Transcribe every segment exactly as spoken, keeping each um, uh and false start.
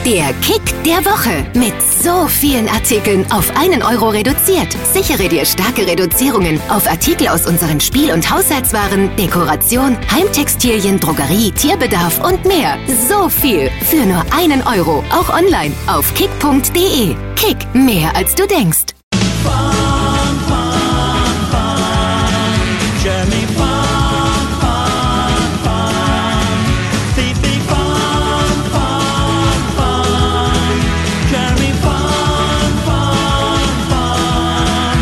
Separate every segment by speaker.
Speaker 1: Der Kick der Woche. Mit so vielen Artikeln auf einen Euro reduziert. Sichere dir starke Reduzierungen auf Artikel aus unseren Spiel- und Haushaltswaren, Dekoration, Heimtextilien, Drogerie, Tierbedarf und mehr. So viel für nur einen Euro. Auch online auf kick punkt de. Kick, mehr als du denkst.
Speaker 2: Fun, fun, fun. Jeremy, fun, fun, fun. Fifi, fun, fun, fun. Jeremy, fun, fun, fun.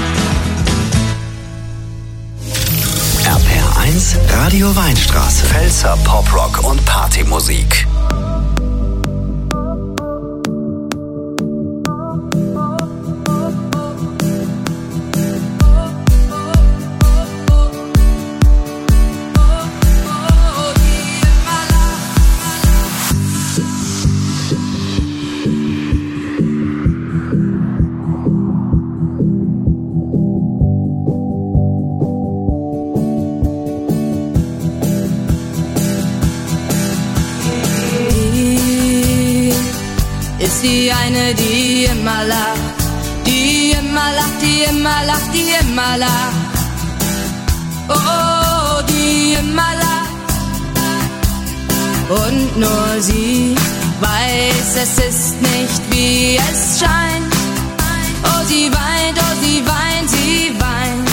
Speaker 3: R P R eins Radio Weinstraße. Pfälzer Poprock und Partymusik.
Speaker 4: Die eine, die immer lacht, die immer lacht, die immer lacht, die immer lacht. Oh, die immer lacht. Und nur sie weiß, es ist nicht, wie es scheint. Oh, sie weint, oh, sie weint, sie weint.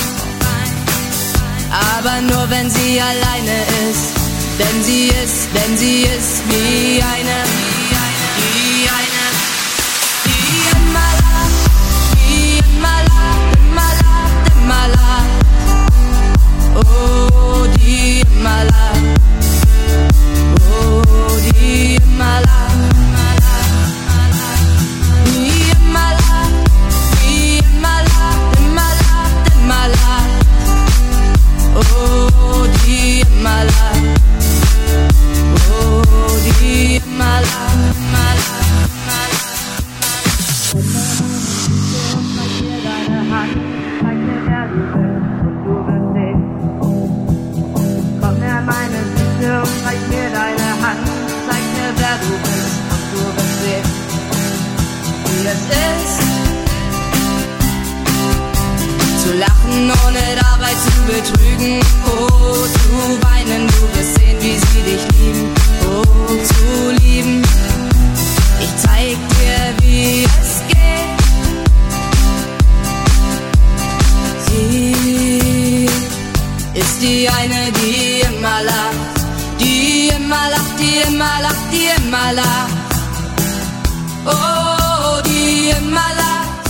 Speaker 4: Aber nur wenn sie alleine ist, denn sie ist, denn sie ist wie eine, wie eine. Oh, die immer lacht. Oh, die immer lacht. Die immer lacht. Die immer lacht, immer lacht, immer lacht. Oh, die immer lacht. Oh, die immer lacht, immer lacht, immer lacht. Zeig mir deine Hand, zeig mir, wer du bist, und du wirst sehen. Komm her, meine Süße, und zeig mir deine Hand, zeig mir, wer du bist, und du wirst sehen, wie es ist, zu lachen, ohne dabei zu betrügen. Oh, zu weinen, du wirst sehen, wie sie dich lieben. Oh, zu lieben, ich zeig dir, wie es geht. Sie ist die eine, die immer lacht, die immer lacht, die immer lacht, die immer lacht. Oh, die immer lacht.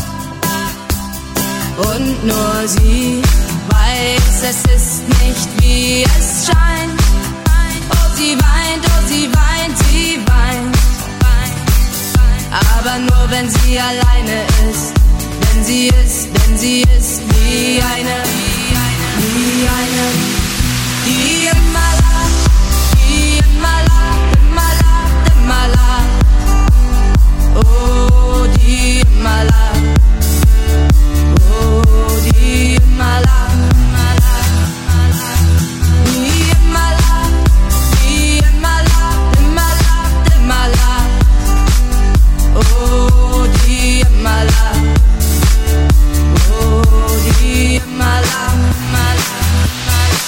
Speaker 4: Und nur sie weiß, es ist nicht, wie es scheint. Oh, sie weint, oh, sie weint, sie weint. Aber nur wenn sie alleine ist. Denn sie ist, denn sie ist wie eine, wie eine, die immer lacht, die immer lacht, immer lacht, immer lacht. Oh, die immer lacht. Oh, die immer lacht, immer lacht, immer lacht. Die immer lacht, die immer lacht, immer lacht, immer lacht. Oh, die immer lacht. Oh, die immer lacht, immer lacht, immer lacht.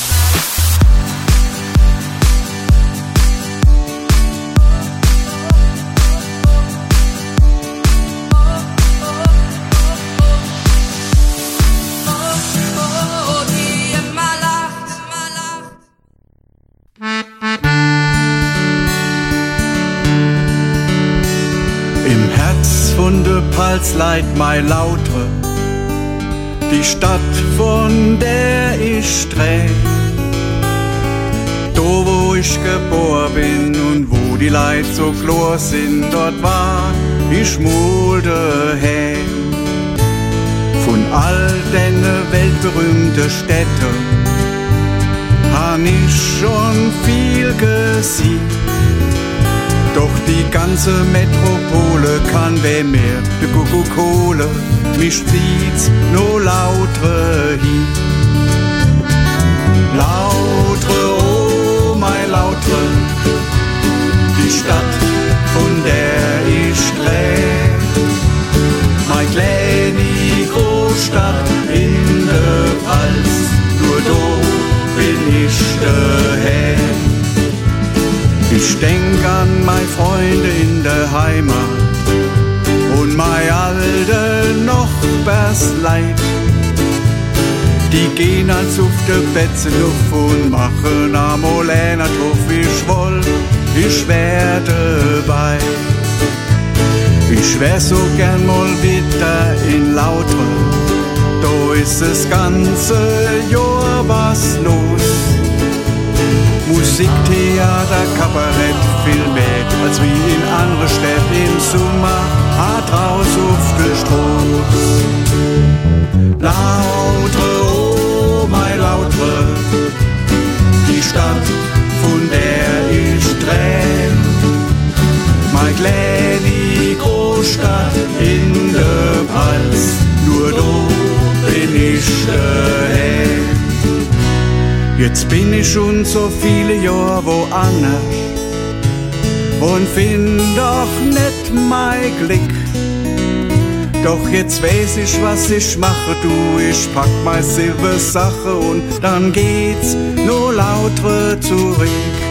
Speaker 4: Oh, die immer lacht, immer lacht.
Speaker 5: Im Herz von de Pals leit mei Lautre, die Stadt, von der ich sträh. Do, wo ich geboren bin und wo die Leid so klar sind, dort war ich mul daheim. Von all den weltberühmten Städten han ich schon viel gesehen. Doch die ganze Metropole kann wer mehr de Kuckuck-Kohle, mich zieht's no lautre hin. Lautre, oh mein Lautre, die Stadt, von der Freunde in der Heimat und mein alte Nachbarsleid. Die gehen als auf der Betze auf und machen amol einer drauf, ich woll, ich wär dabei. Ich wär so gern mal wieder in Lautre, da ist das ganze Jahr was los. Musik, Theater, Kabarett, viel mehr als wie in andere Städte im Sommer, hart raus auf der Straße. Lautre, oh mein Lautre, die Stadt, von der ich träum. Mein kleine Großstadt in der Pfalz, nur da bin ich daheim. Jetzt bin ich schon so viele Jahre woanders und find doch nicht mein Glück. Doch jetzt weiß ich, was ich mache, du, ich pack mein Silbersache und dann geht's nur lauter zurück.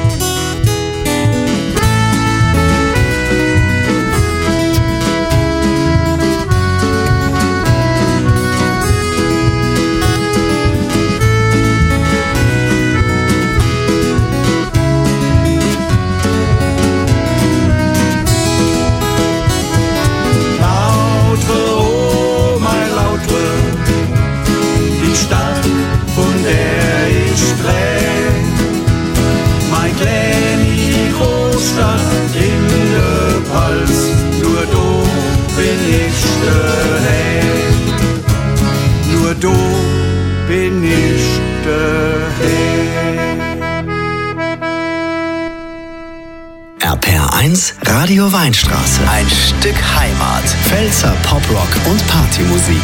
Speaker 5: Du bin ich daheim.
Speaker 3: R P R eins Radio Weinstraße. Ein Stück Heimat. Pfälzer Poprock und Partymusik.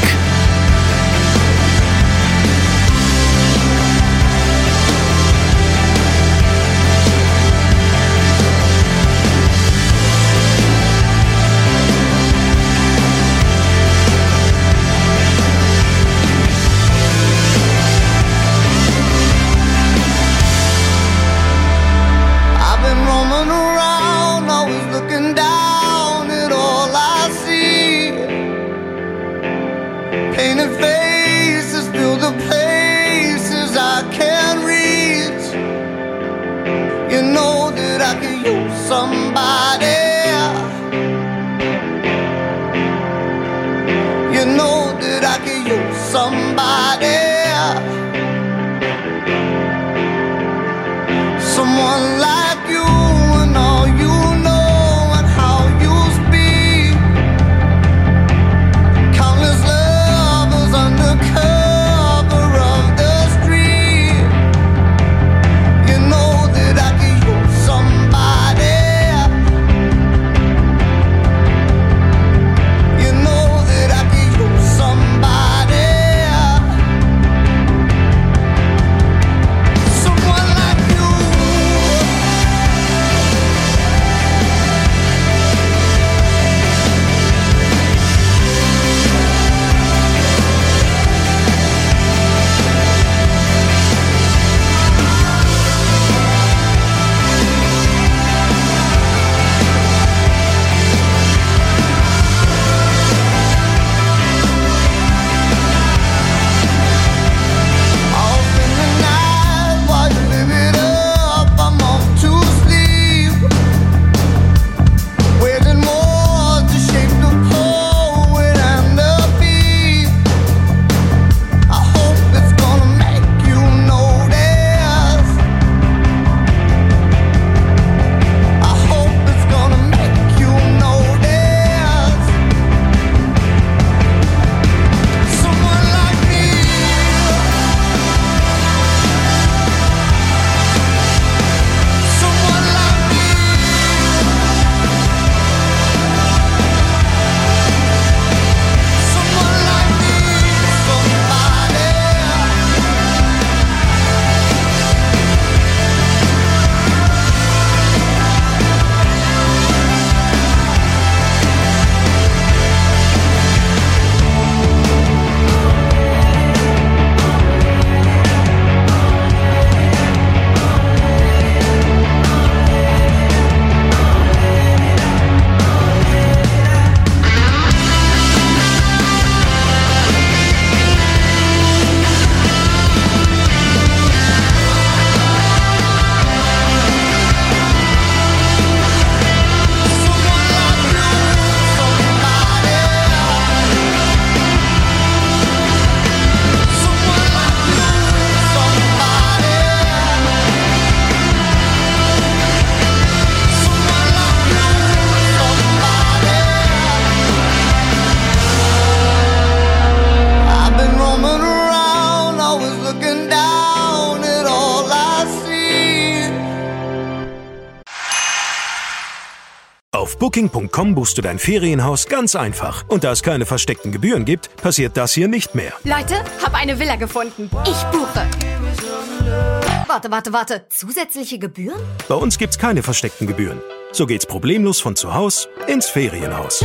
Speaker 6: booking punkt com buchst du dein Ferienhaus ganz einfach. Und da es keine versteckten Gebühren gibt, passiert das hier nicht mehr.
Speaker 7: Leute, hab eine Villa gefunden. Ich buche. Warte, warte, warte. Zusätzliche Gebühren?
Speaker 6: Bei uns gibt's keine versteckten Gebühren. So geht's problemlos von zu Hause ins Ferienhaus.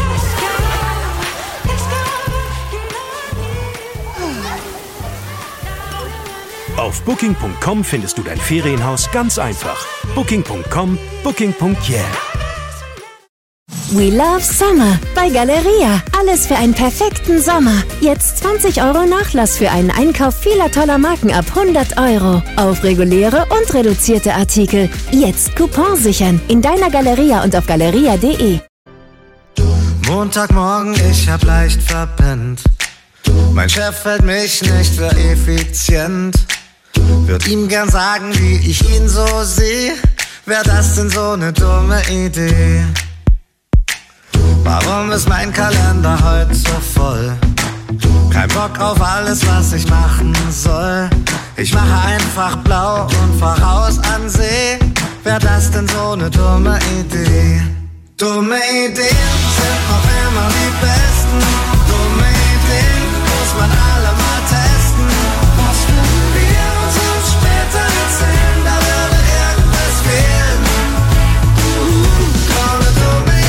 Speaker 6: Auf booking punkt com findest du dein Ferienhaus ganz einfach. booking punkt com, booking punkt yeah.
Speaker 1: We love Summer bei Galeria. Alles für einen perfekten Sommer. Jetzt zwanzig Euro Nachlass für einen Einkauf vieler toller Marken ab hundert Euro. Auf reguläre und reduzierte Artikel. Jetzt Coupon sichern. In deiner Galeria und auf galeria punkt de.
Speaker 8: Montagmorgen, ich hab leicht verpennt. Mein Chef hält mich nicht für effizient. Würd ihm gern sagen, wie ich ihn so seh. Wär das denn so ne dumme Idee? Warum ist mein Kalender heute so voll? Kein Bock auf alles, was ich machen soll. Ich mache einfach blau und fahr raus an See. Wär das denn so ne dumme Idee? Dumme Ideen sind noch immer die besten. Dumme Ideen muss man alle mal testen. Was würden wir uns später erzählen? Da würde irgendwas fehlen. Ohne dumme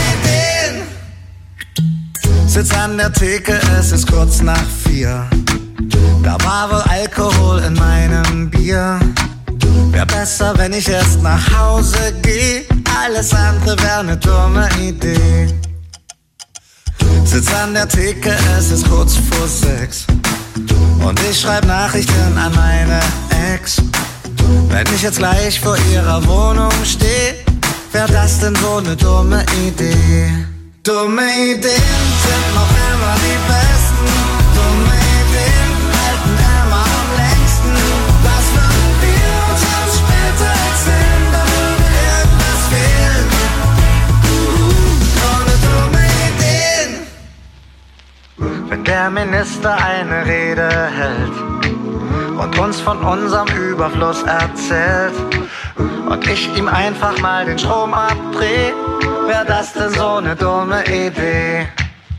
Speaker 8: Ideen. Sitz an der Theke, es ist kurz nach vier. Da war wohl Alkohol in meinem Bier. Wär besser, wenn ich erst nach Hause geh. Alles andere wär ne dumme Idee. Sitz an der Theke, es ist kurz vor sechs. Und ich schreib Nachrichten an meine Ex. Wenn ich jetzt gleich vor ihrer Wohnung steh, wär das denn so ne dumme Idee? Dumme Ideen sind noch immer die besten. Dumme Ideen halten immer am längsten. Was würden wir uns jetzt später erzählen? Da würde irgendwas fehlen. Ohne dumme Ideen. Wenn der Minister eine Rede hält und uns von unserem Überfluss erzählt und ich ihm einfach mal den Strom abdreh, wär das denn so ne dumme Idee?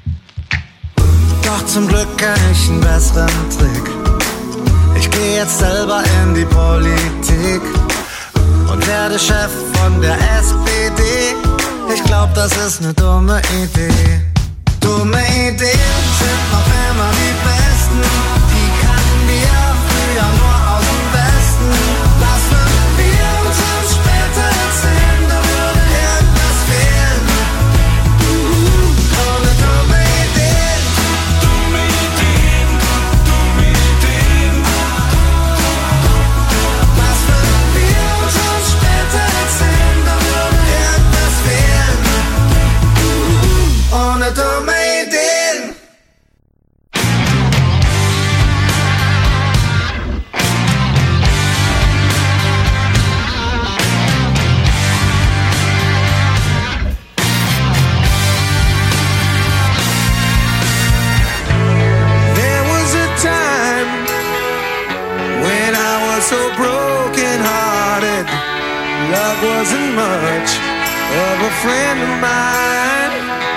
Speaker 8: Doch zum Glück kenn ich einen besseren Trick. Ich geh jetzt selber in die Politik und werde Chef von der S P D. Ich glaub, das ist ne dumme Idee. Dumme Ideen sind noch immer die besten. Die kannten wir früher nur aus dem Westen. Was würden wir uns jetzt später erzählen? Da würde irgendwas fehlen. Ohne dumme Ideen. Dumme Ideen. Dumme Ideen. Was würden wir uns jetzt später erzählen? Da würde irgendwas fehlen. Ohne dumme Ideen. There was a time when I was so broken hearted. Love wasn't much of a friend of mine.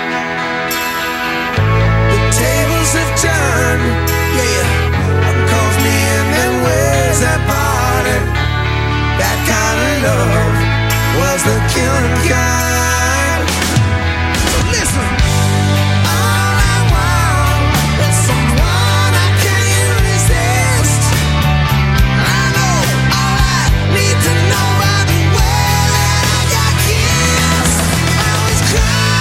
Speaker 8: The tables have turned, yeah. One calls me in and ways that parted. That kind of love was the killing kind. So listen. All I want is someone I can't resist. I know all I need to know by the way that I got kissed. I was crying.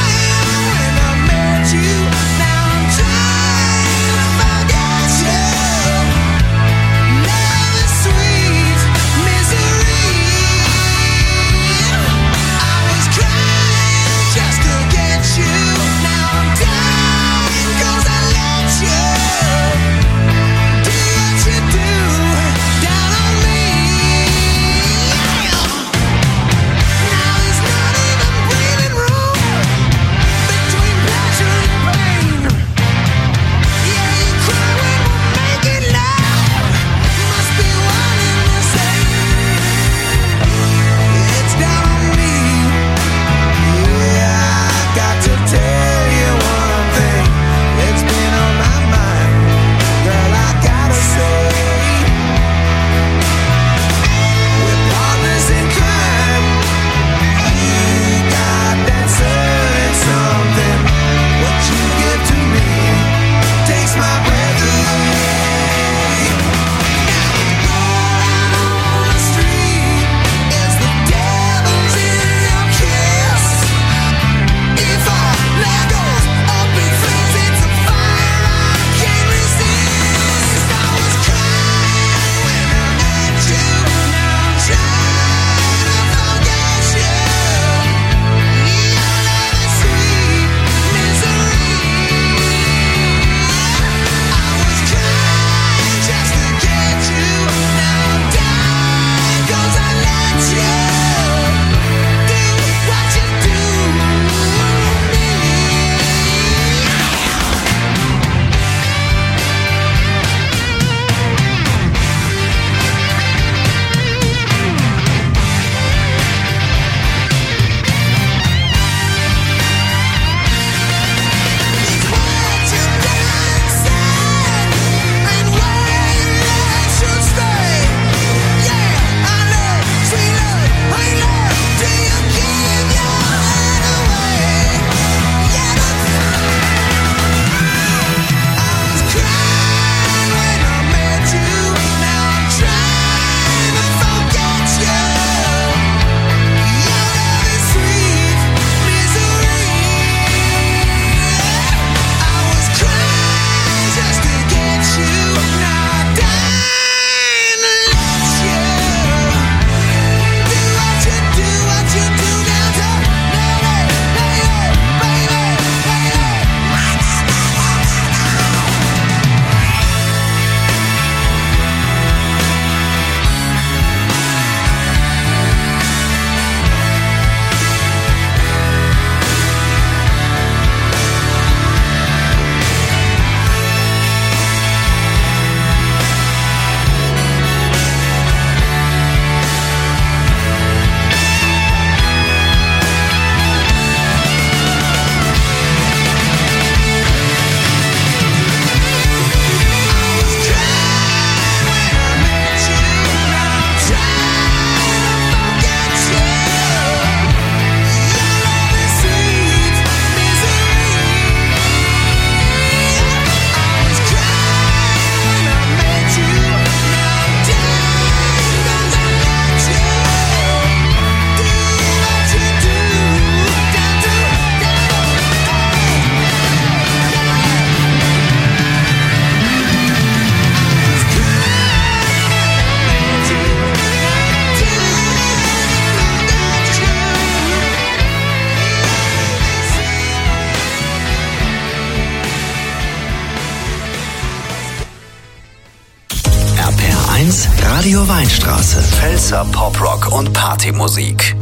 Speaker 3: Radio Weinstraße. Pfälzer Poprock und Partymusik.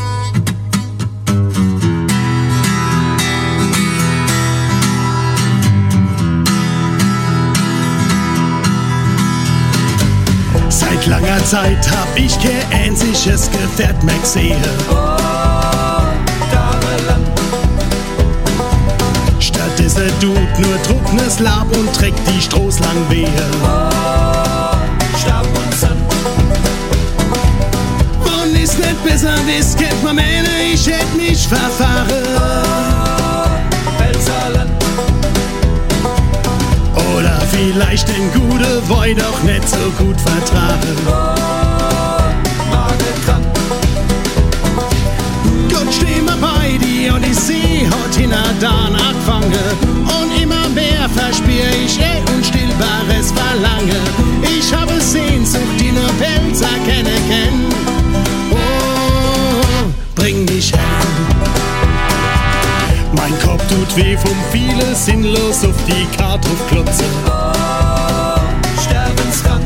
Speaker 9: Seit langer Zeit hab ich kein einziges Gefährt mehr gesehen. Stattdessen tut nur trockenes Lab und trägt die Stroß lang wehe. Und ist nicht besser, wisst, kennt man meine, ich hätt mich verfahren. Oder vielleicht den gute Wein doch nicht so gut vertragen. Gott steh mal bei die Odyssee hat hinterdan angefangen. Und immer mehr verspür ich eh unstillbares Verlangen. Ich habe Sehnsucht, die nur Pelzer kennen kennen. Oh, bring mich her. Mein Kopf tut weh vom viele sinnlos auf die Karte klotze. Oh, sterbenskrank.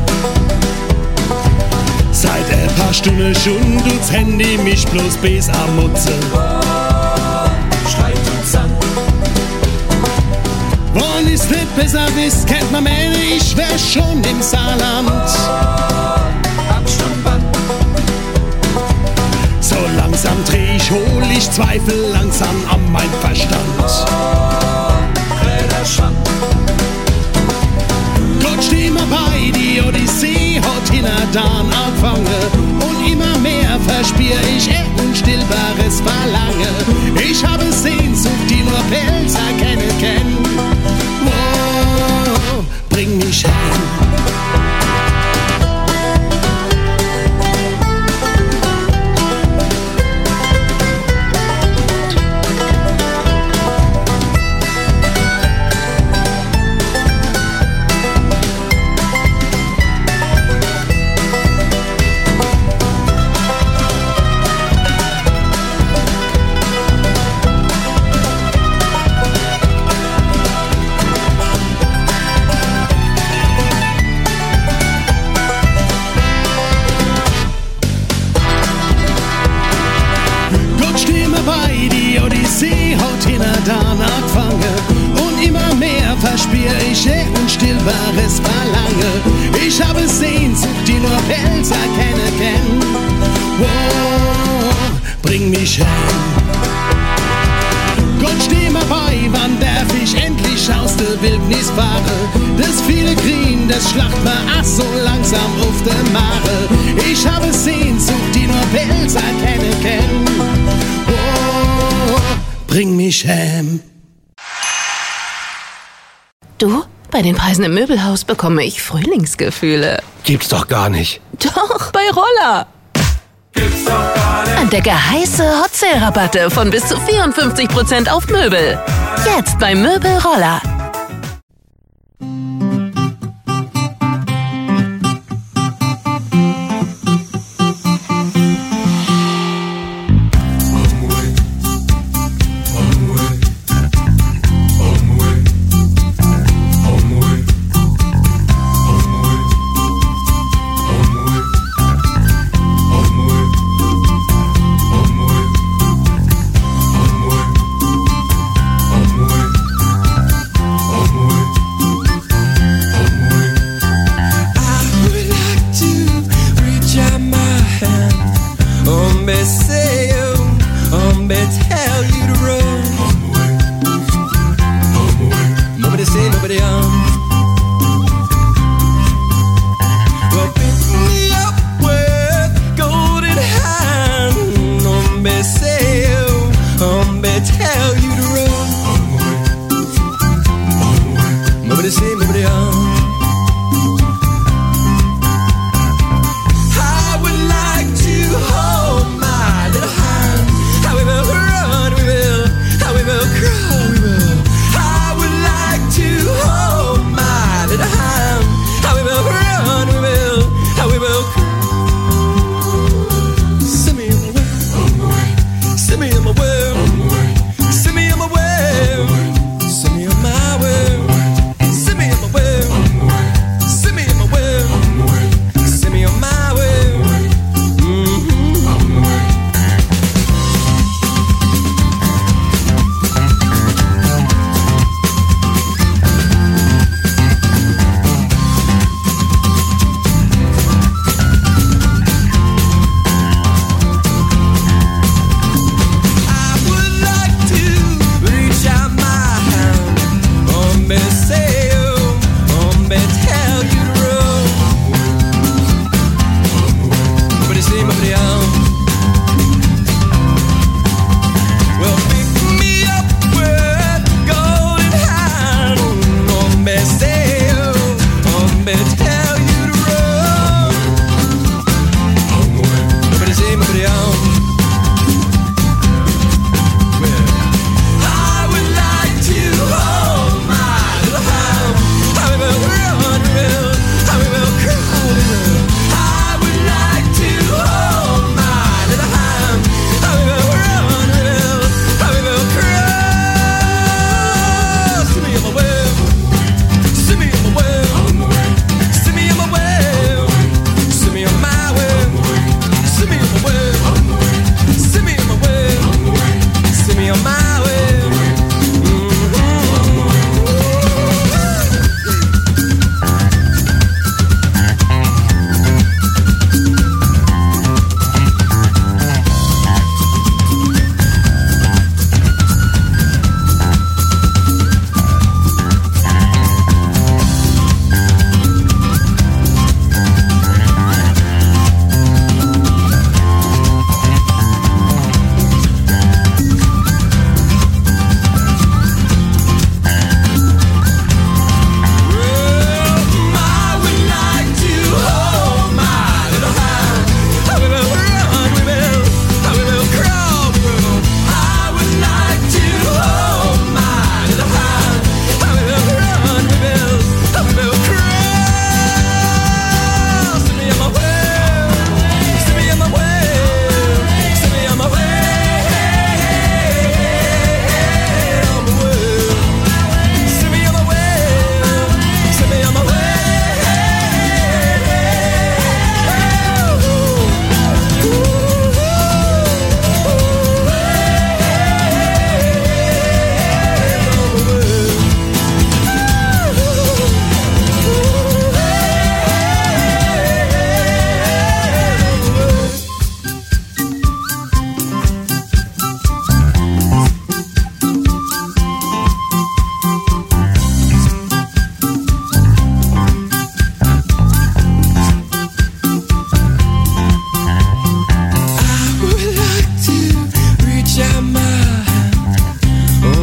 Speaker 9: Seit ein paar Stunden schon tut's Handy mich bloß bis am Mutze. Oh, schreit uns an. Wann ist nicht besser wisst, kennt man meine, ich wär schon im Saarland. Oh, Abstandband. So langsam dreh ich, hol ich Zweifel langsam an mein Verstand. Gott steh mal bei, die Odyssee hat hinterdan angefangen. Und immer mehr verspür ich eh unstillbares Verlangen. Ich habe Sehnsucht, die nur Pelzer kennen kennen. Oh, bring mich heim. Verspür ich eh unstillbares Verlangen. Ich habe Sehnsucht, die nur Pelzer kennen kennen. Oh, bring mich heim. Gott steh mal bei, wann darf ich endlich aus der Wildnis fahren? Das viele Grün, das schlacht mir ach so langsam auf der Mare. Ich habe Sehnsucht, die nur Pelzer kennen kennen. Oh, bring mich heim.
Speaker 10: Du, bei den Preisen im Möbelhaus bekomme ich Frühlingsgefühle.
Speaker 11: Gibt's doch gar nicht.
Speaker 10: Doch, bei Roller.
Speaker 2: Gibt's doch gar nicht.
Speaker 10: Entdecke heiße Hot Sale Rabatte von bis zu vierundfünfzig Prozent auf Möbel. Jetzt bei Möbel Roller.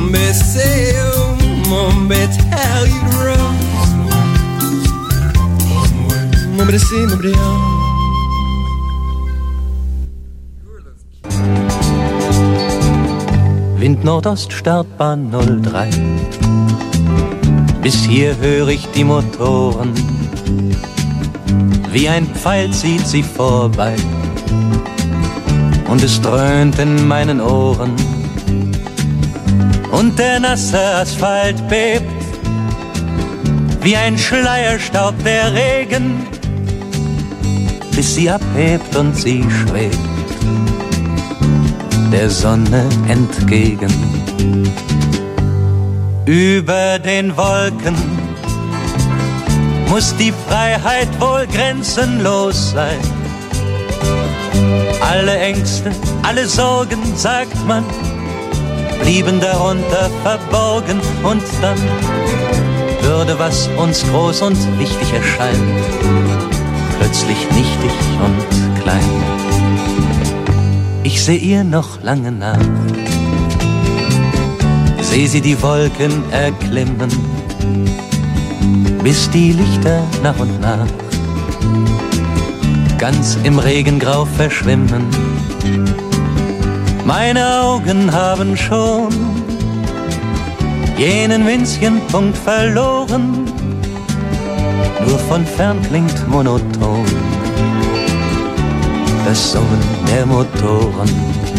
Speaker 11: Mommy say, oh, mommy tell you the rose. Mommy say, mommy oh.
Speaker 12: Wind Nordost, Startbahn null drei. Bis hier höre ich die Motoren. Wie ein Pfeil zieht sie vorbei. Und es dröhnt in meinen Ohren. Und der nasse Asphalt bebt. Wie ein Schleierstaub der Regen. Bis sie abhebt und sie schwebt der Sonne entgegen. Über den Wolken muss die Freiheit wohl grenzenlos sein. Alle Ängste, alle Sorgen, sagt man, blieben darunter verborgen. Und dann würde, was uns groß und wichtig erscheint, plötzlich nichtig und klein. Ich seh ihr noch lange nach, seh sie die Wolken erklimmen, bis die Lichter nach und nach ganz im Regengrau verschwimmen. Meine Augen haben schon jenen winzigen Punkt verloren, nur von fern klingt monoton das Summen der Motoren.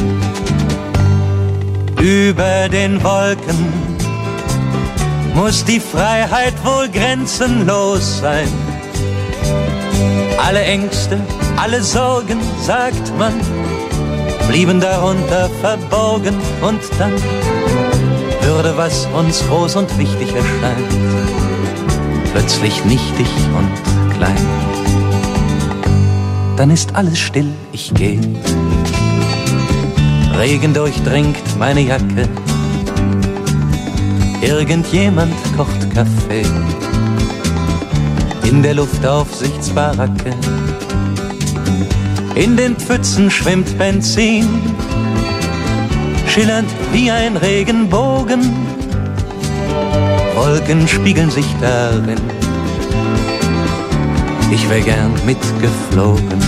Speaker 12: Über den Wolken muss die Freiheit wohl grenzenlos sein. Alle Ängste, alle Sorgen, sagt man, blieben darunter verborgen. Und dann würde, was uns groß und wichtig erscheint, plötzlich nichtig und klein. Dann ist alles still, ich geh. Regen durchdringt meine Jacke. Irgendjemand kocht Kaffee in der Luftaufsichtsbaracke. In den Pfützen schwimmt Benzin, schillernd wie ein Regenbogen. Wolken spiegeln sich darin. Ich wär gern mitgeflogen.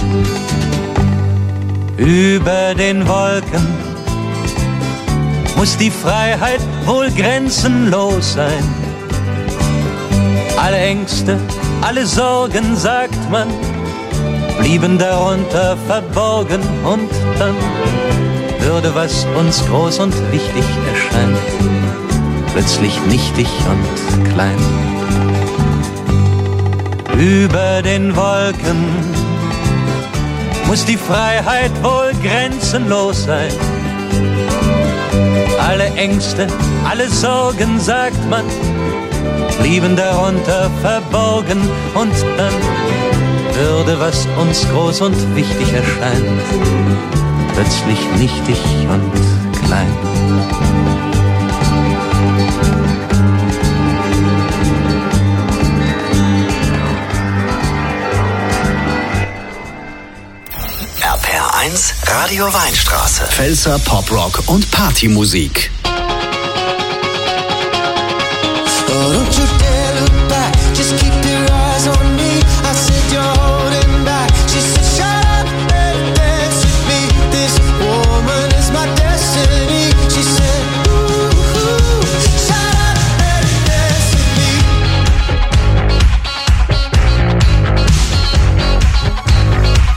Speaker 12: Über den Wolken muss die Freiheit wohl grenzenlos sein. Alle Ängste, alle Sorgen, sagt man, blieben darunter verborgen. Und dann würde, was uns groß und wichtig erscheint, plötzlich nichtig und klein. Über den Wolken muss die Freiheit wohl grenzenlos sein. Alle Ängste, alle Sorgen, sagt man, blieben darunter verborgen. Und dann würde, was uns groß und wichtig erscheint, plötzlich nichtig und klein.
Speaker 3: Radio Weinstraße. Pfälzer Poprock und Partymusik.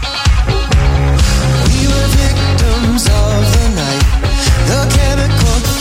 Speaker 13: The chemical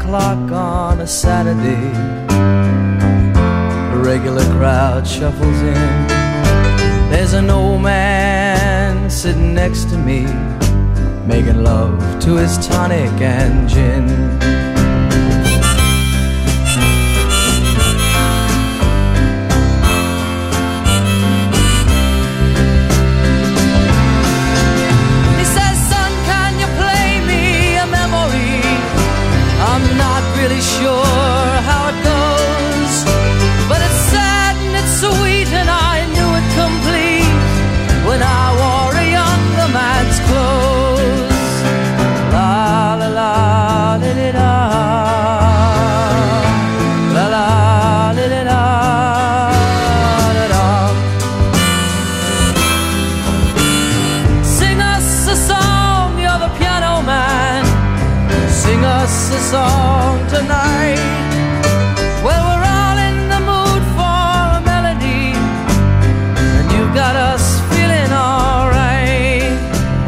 Speaker 13: o'clock on a Saturday. The regular crowd shuffles in. There's an old man sitting next to me, making love to his tonic and gin. He says, son, can you play me a memory? I'm not really sure how it goes, but it's sad and it's sweet and I knew it complete when I wore a younger man's clothes. La la la li li da, la la li li da, da da. Sing us a song, you're the piano man. Sing us a song tonight. Well, we're all in the mood for a melody, and you've got us feeling alright.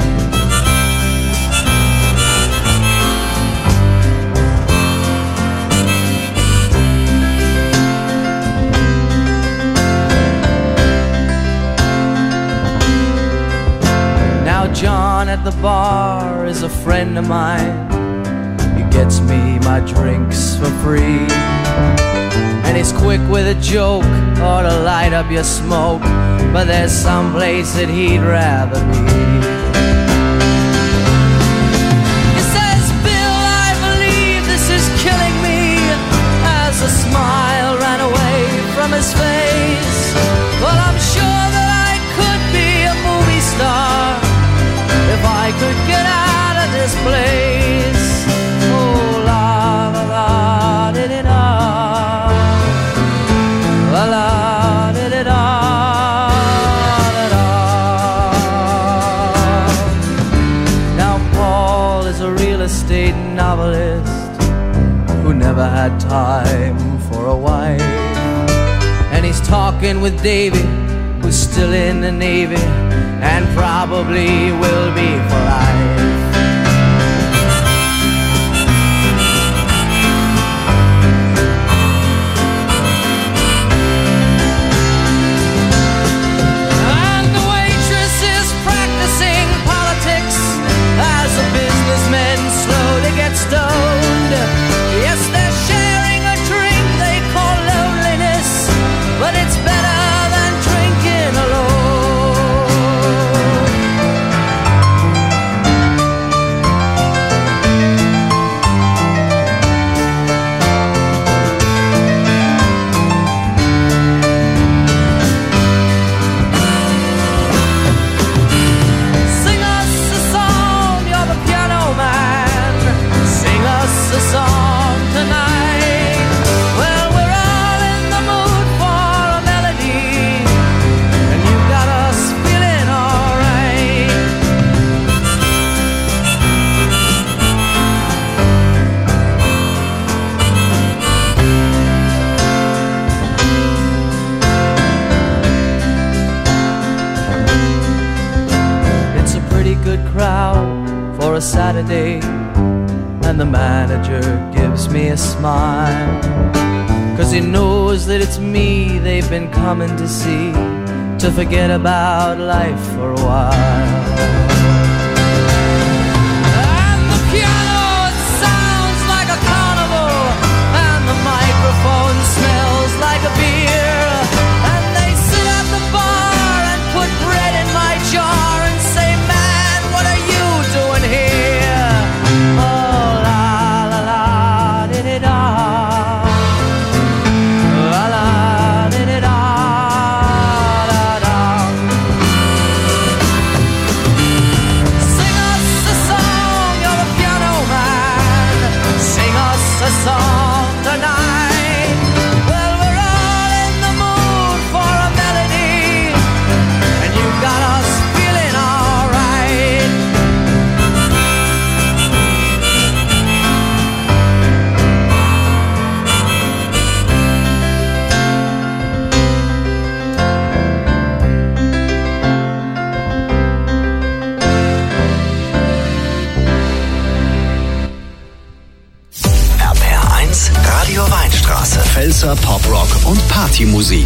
Speaker 13: Now John at the bar is a friend of mine. He gets me my drinks for free, and he's quick with a joke or to light up your smoke, but there's some place that he'd rather be. He says, Bill, I believe this is killing me, as a smile ran away from his face. Well, I'm sure that I could be a movie star if I could get out of this place. Oh, la la la di di da, la la di di da, da da. Now Paul is a real estate novelist who never had time for a wife, and he's talking with Davy, who's still in the Navy and probably will be for life. And the waitress is practicing politics as the businessmen slowly get stoned. Yes, they're sharing a drink they call loneliness, but it's better than drinking alone. Sing us a song, you're the piano man. Sing us a song tonight. Well, we're all in the mood for a melody, and you got us feeling alright. It's a pretty good crowd for a Saturday, and the manager gives me a smile, 'cause he knows that it's me they've been coming to see, to forget about life for a while. And the piano sounds like a carnival, and the microphone smells like a beer, and they sit at the bar and put bread in my jar and say, man, what are you doing here? Oh, la la la di di da, la la di di da, da da.
Speaker 3: Pfälzer Poprock und Partymusik.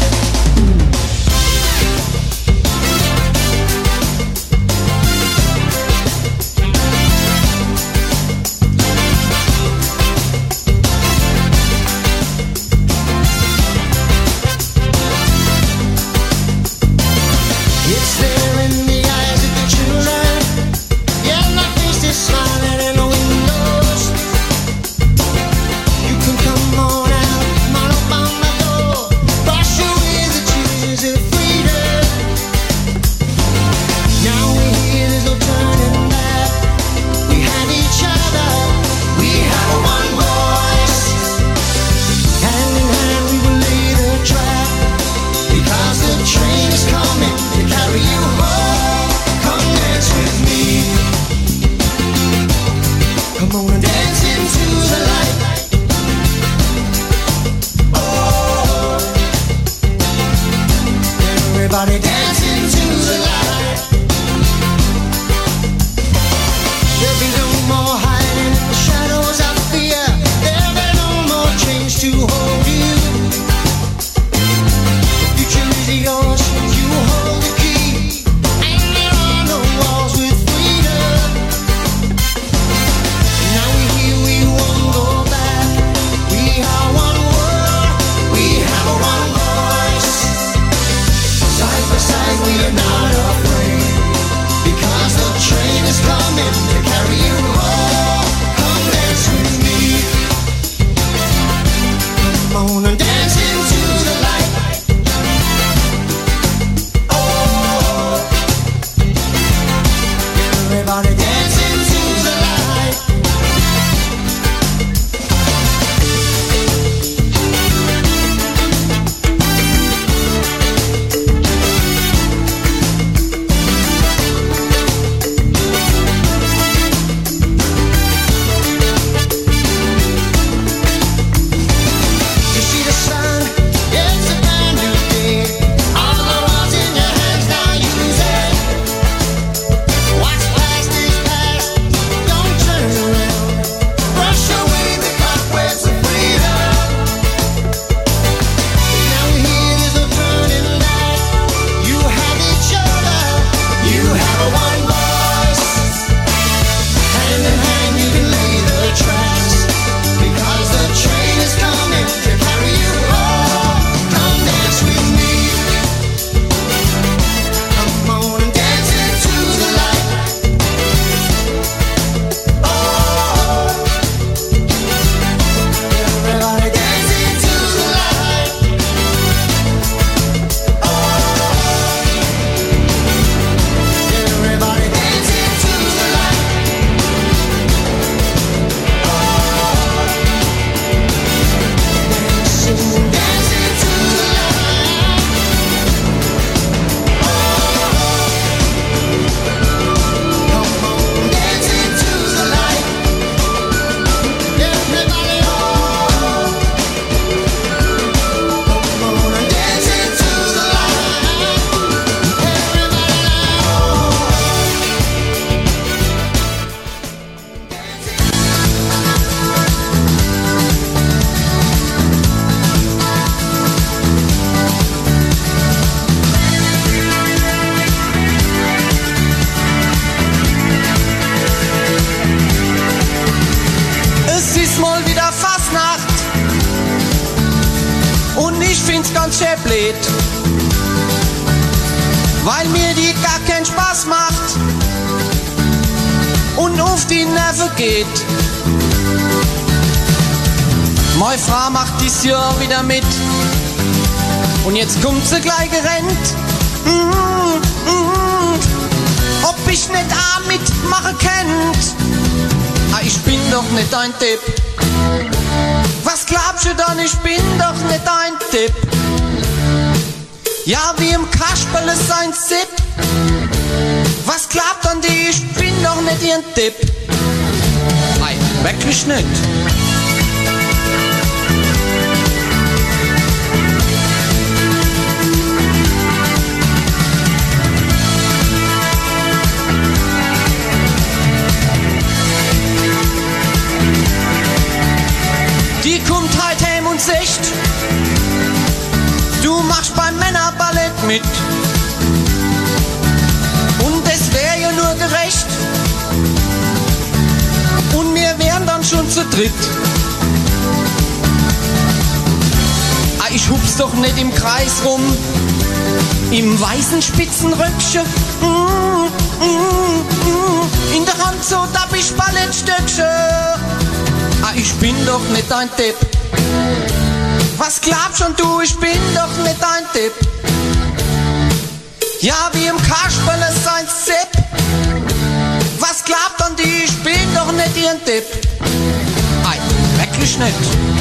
Speaker 14: Weil mir die gar keinen Spaß macht und auf die Nerven geht. Meine Frau macht dies Jahr wieder mit und jetzt kommt sie gleich gerannt. Mm, mm, ob ich nicht auch mitmachen könnt? Ah, ich bin doch nicht ein Tipp. Was glaubst du dann, ich bin doch nicht ein Tipp? Ja, wie im Kasperl ist ein Zip. Was glaubt an die, ich bin doch nicht ihren Tipp? Nein, wirklich nicht. Die kommt halt heim und uns echt. Du machst beim Männerballett mit. Und es wär ja nur gerecht. Und wir wären dann schon zu dritt. Ah, ich hup's doch nicht im Kreis rum, im weißen Spitzenröckchen. Mm, mm, mm. In der Hand so dappig Ballettstöckchen. Ah, ich bin doch nicht ein Depp. Was glaubst schon du, ich bin doch nicht ein Depp. Ja, wie im Kasperle sein Sepp. Was glaubt an die, ich bin doch nicht ihren Depp. Ei, wirklich nicht.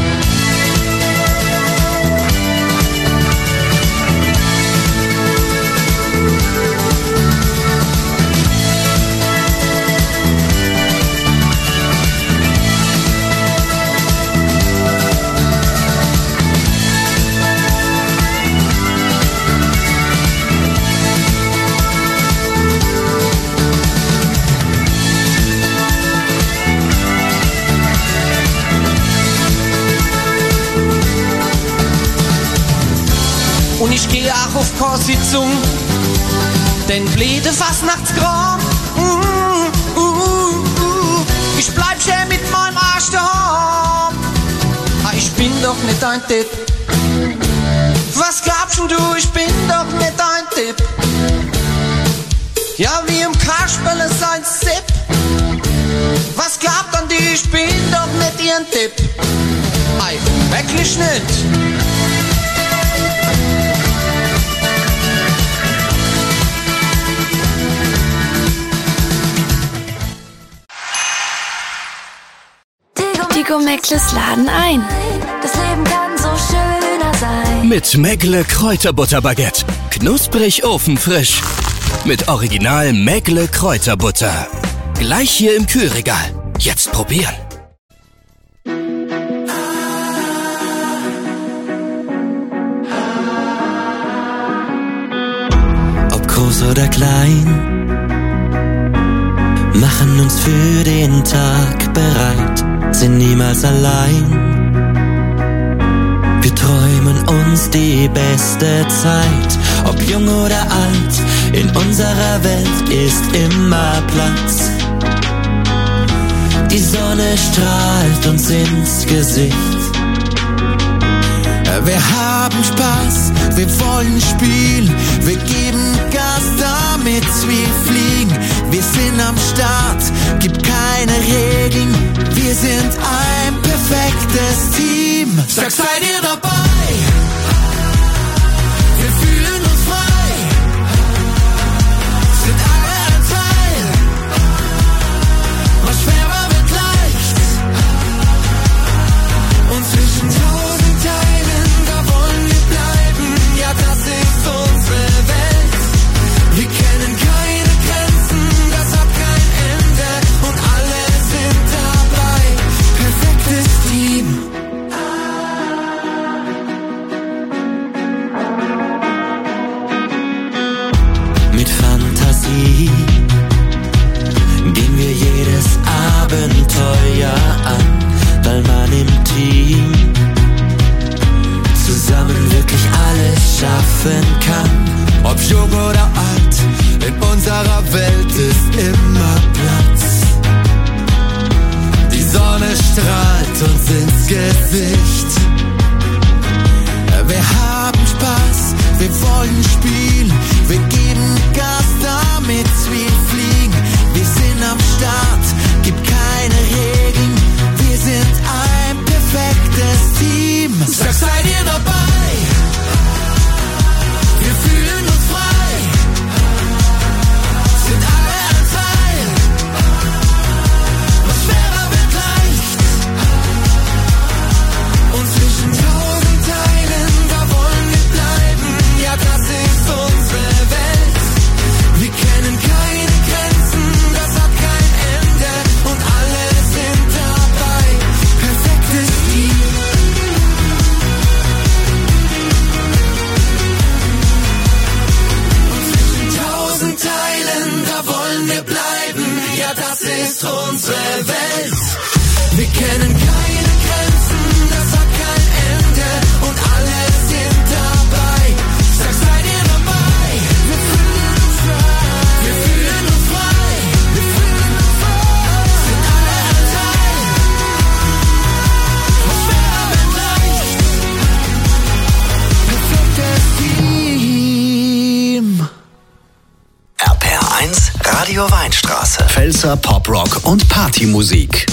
Speaker 14: Und ich gehe auch auf keine Sitzung, denn blöde Fastnachtskram. Uh, uh, uh, uh. Ich bleib schön mit meinem Arsch daheim. Ah, ich bin doch nicht ein Depp. Was glaubst du, ich bin doch nicht ein Depp. Ja, wie im Kasperle sein Sepp. Was glaubt an die, ich bin doch nicht ihren Depp. Ei, wirklich nicht.
Speaker 15: Tigo Mäckles laden ein.
Speaker 16: Das Leben kann so schöner sein.
Speaker 17: Mit Mäckle Kräuterbutterbaguette. Knusprig ofenfrisch. Mit Original Mäckle Kräuterbutter. Gleich hier im Kühlregal. Jetzt probieren.
Speaker 18: Ob groß oder klein, machen uns für den Tag bereit. Sind niemals allein. Wir träumen uns die beste Zeit. Ob jung oder alt, in unserer Welt ist immer Platz. Die Sonne strahlt uns ins Gesicht. Wir haben Spaß, wir wollen spielen, wir geben Gas, damit wir fliegen. Wir sind am Start, gibt keine Regeln, wir sind ein perfektes Team. Sag, seid ihr dabei? Wir fühlen uns frei, sind alle ein Teil. Was schwerer wird leicht, und zwischen tausend Teilen, da wollen wir bleiben. Ja, das ist unsere Welt. Wir kennen keine Grenzen, das hat kein Ende, und alle sind dabei. Perfektes Team. Mit Fantasie gehen wir jedes Abenteuer an, weil man im Team zusammen wirklich alles schaffen kann. Ob jung oder alt, in unserer Welt ist immer Platz. Die Sonne strahlt uns ins Gesicht. Wir haben Spaß, wir wollen spielen, wir geben Gas, damit wir fliegen. Wir sind am Start, gibt keine Regeln, wir sind ein perfektes Team. Sag, seid ihr dabei? Wir fühlen uns frei, sind alle ein Teil. Was schwerer wird leicht, und zwischen tausend Teilen, da wollen wir bleiben. Ja, das ist unsere Welt. Wir kennen keine
Speaker 3: Pfälzer Poprock und Partymusik.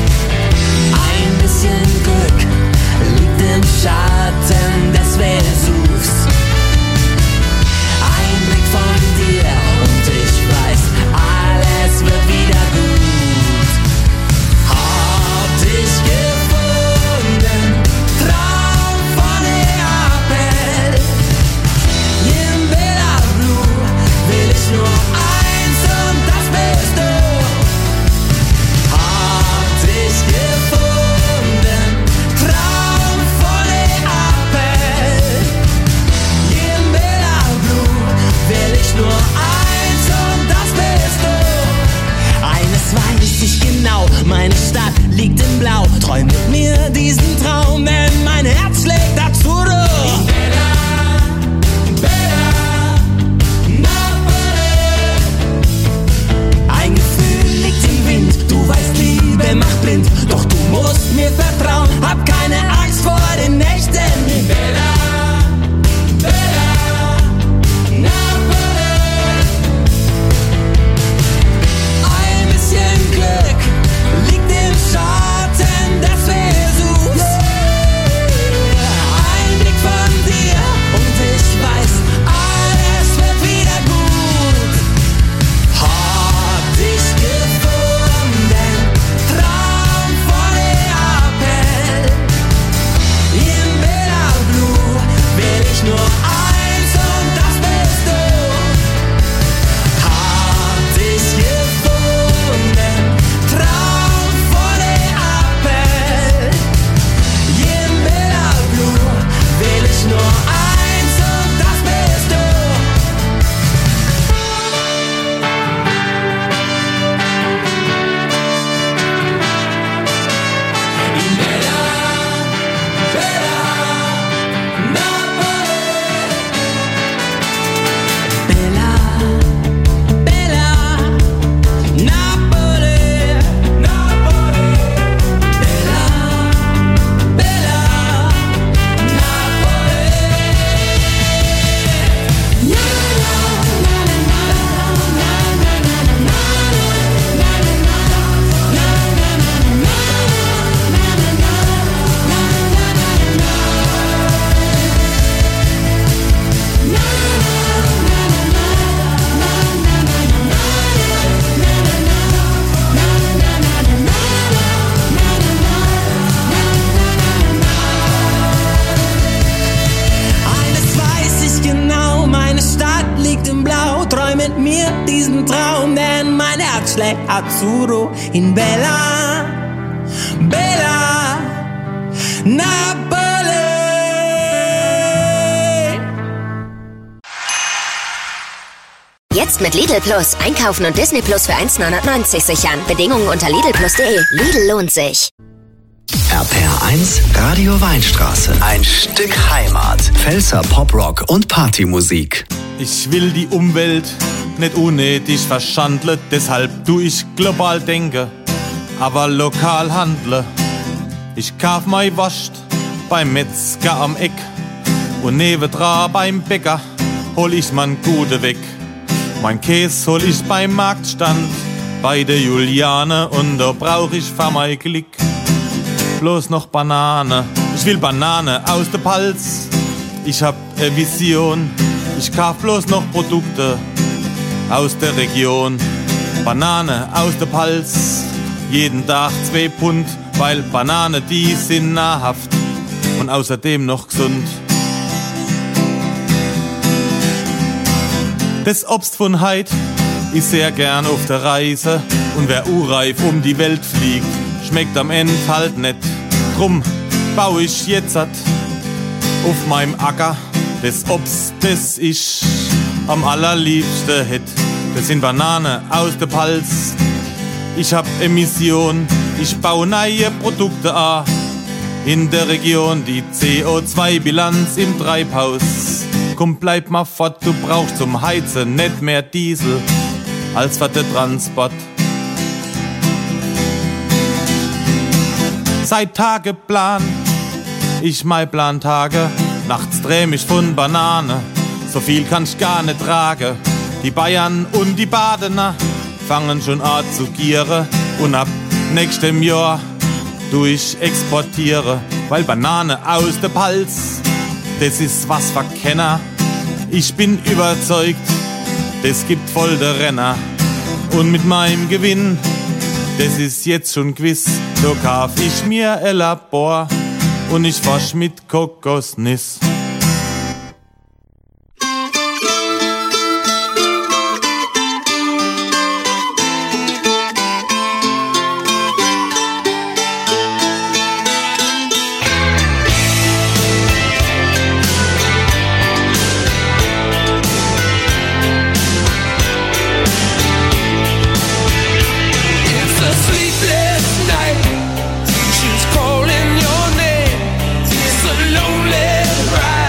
Speaker 19: Schatten, das wäre super.
Speaker 11: caffè azzurro in Bella, Bella Napoli.
Speaker 1: Jetzt mit Lidl Plus. Einkaufen und Disney Plus für eins neunundneunzig sichern. Bedingungen unter lidl plus punkt de. Lidl lohnt sich.
Speaker 3: R P R eins Radio Weinstraße. Ein Stück Heimat. Pfälzer Poprock und Partymusik.
Speaker 19: Ich will die Umwelt nicht unnötig verschandeln, deshalb tu ich global denke, aber lokal handle. Ich kauf mei Wurst beim Metzger am Eck und nebendran beim Bäcker hol ich man Gute weg. Mein Käse hol ich beim Marktstand bei der Juliane und da brauch ich für mein Glück bloß noch Banane. Ich will Banane aus der Palz, ich hab e Vision, ich kauf bloß noch Produkte aus der Region. Banane aus der Palz, jeden Tag zwei Pfund, weil Banane die sind nahrhaft und außerdem noch gesund. Das Obst von heit ist sehr gern auf der Reise und wer urreif um die Welt fliegt, schmeckt am Ende halt nicht. Drum bau ich jetzt auf meinem Acker das Obst, das ich am allerliebsten hätt. Das sind Banane aus der Palz. Ich hab Emission, ich bau neue Produkte an. In der Region die C O zwei Bilanz im Treibhaus. Komm, bleib mal fort, du brauchst zum Heizen nicht mehr Diesel als für den Transport. Seit Tage plan ich mein Plantage, nachts dreh mich von Banane, so viel kann ich gar nicht tragen. Die Bayern und die Badener fangen schon an zu gieren und ab nächstem Jahr du ich exportiere, weil Banane aus der Palz, das ist was für Kenner. Ich bin überzeugt, das gibt voll der Renner. Und mit meinem Gewinn, das ist jetzt schon gewiss, so kauf ich mir ein Labor und ich forsch mit Kokosnuss.
Speaker 11: She's calling your name. It's a lonely ride.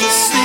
Speaker 18: just sleep.